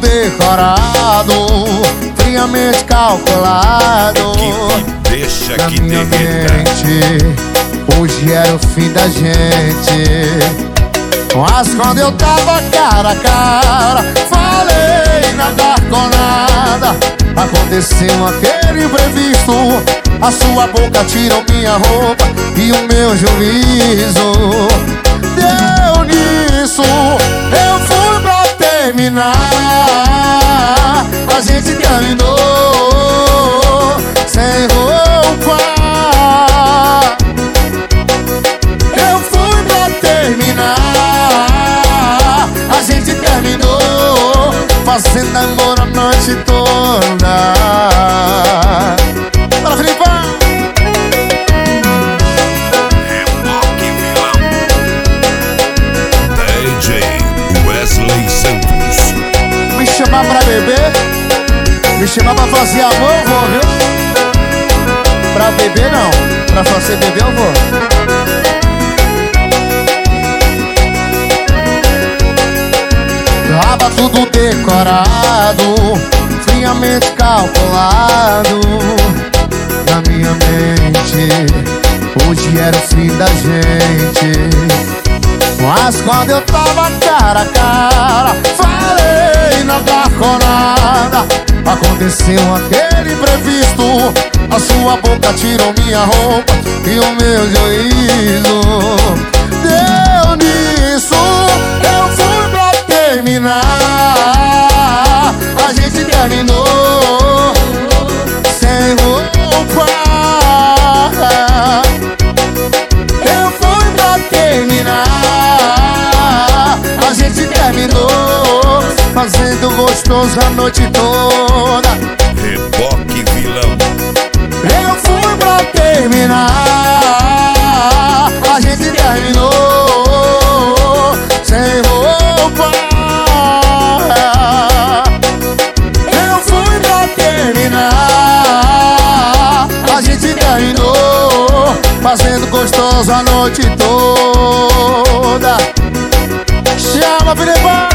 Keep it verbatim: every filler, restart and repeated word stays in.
decorado, friamente calculado. Que me deixa na que minha derreta. mente, hoje era o fim da gente. Mas quando eu tava cara a cara, falei nada com nada. Aconteceu aquele imprevisto, a sua boca tirou minha roupa e o meu juízo. Deu nisso, eu fui pra terminar. A gente terminou sem roupa. Eu fui pra terminar. A gente terminou fazendo amor a noite toda. Bora, Filipão! Reboque vilão. D J Wesley Santos. Me chamar pra beber, me chamar pra fazer amor, eu vou, viu? Pra beber não, pra fazer beber eu vou. Tava tudo decorado, friamente calculado. Na minha mente, hoje era o fim da gente. Mas quando eu tava cara a cara, falei nada com nada. Aconteceu aquele imprevisto, a sua boca tirou minha roupa e o meu juízo. Deu nisso, eu fui pra terminar. A gente terminou sem roupa. Eu fui pra terminar. A gente terminou fazendo gostoso a noite toda. Reboque vilão. Eu fui pra terminar. A gente terminou sem roupa. Eu fui pra terminar. A gente terminou fazendo gostoso a noite toda. Chama, Filipão!